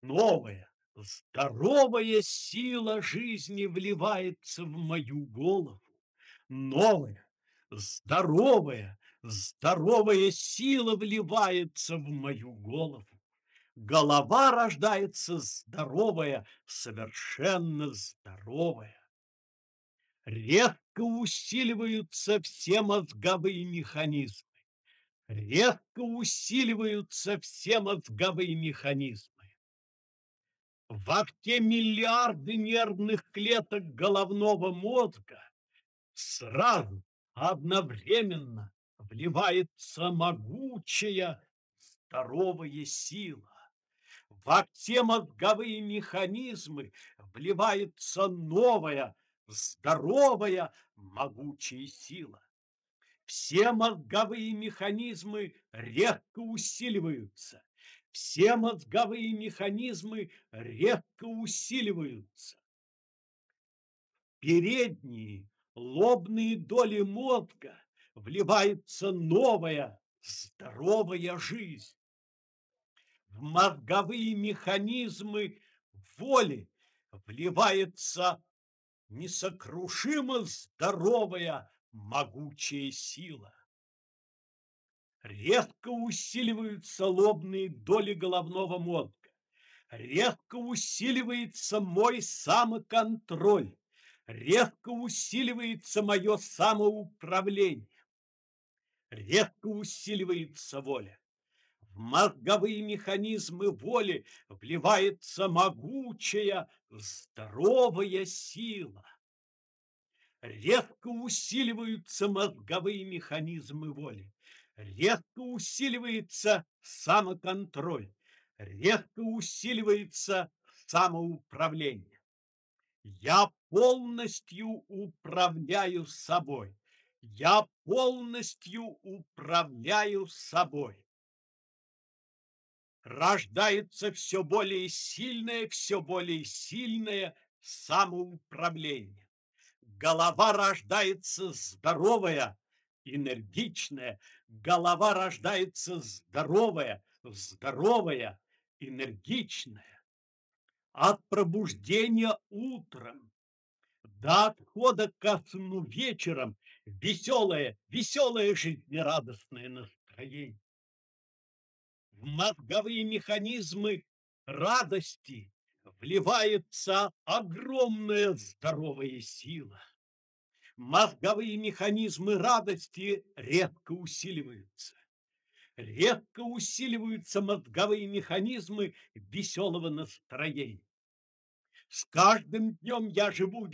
Новая, здоровая сила жизни вливается в мою голову. Новая, здоровая сила вливается в мою голову. Голова рождается здоровая, совершенно здоровая. Резко усиливаются все мозговые механизмы. Резко усиливаются все мозговые механизмы. Во все миллиарды нервных клеток головного мозга сразу, одновременно вливается могучая, здоровая сила. Во все мозговые механизмы вливается новая, здоровая, могучая сила. Все мозговые механизмы резко усиливаются. Все мозговые механизмы резко усиливаются. Передние лобные доли мозга вливается новая, здоровая жизнь. В мозговые механизмы воли вливается несокрушимо здоровая, могучая сила. Резко усиливаются лобные доли головного мозга. Резко усиливается мой самоконтроль. Резко усиливается мое самоуправление. Резко усиливается воля. В мозговые механизмы воли вливается могучая, здоровая сила. Резко усиливаются мозговые механизмы воли. Резко усиливается самоконтроль. Резко усиливается самоуправление. Я полностью управляю собой. Я полностью управляю собой. Рождается все более сильное самоуправление. Голова рождается здоровая, энергичная. Голова рождается здоровая, энергичная. От пробуждения утром до отхода ко сну вечером веселое жизнерадостное настроение. В мозговые механизмы радости вливается огромная здоровая сила. Мозговые механизмы радости резко усиливаются. Резко усиливаются мозговые механизмы веселого настроения. С каждым днем я живу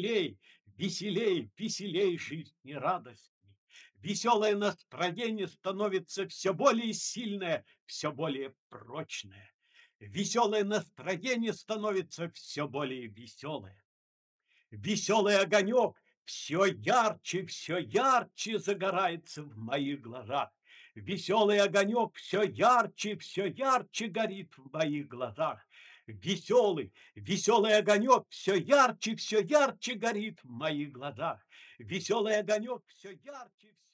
веселей жизнерадостней. Веселое настроение становится все более сильное, все более прочное. Веселое настроение становится все более веселое. Веселый огонек все ярче загорается в моих глазах. Веселый огонек все ярче горит в моих глазах. Веселый огонек все ярче горит в моих глазах. Веселый огонек все ярче.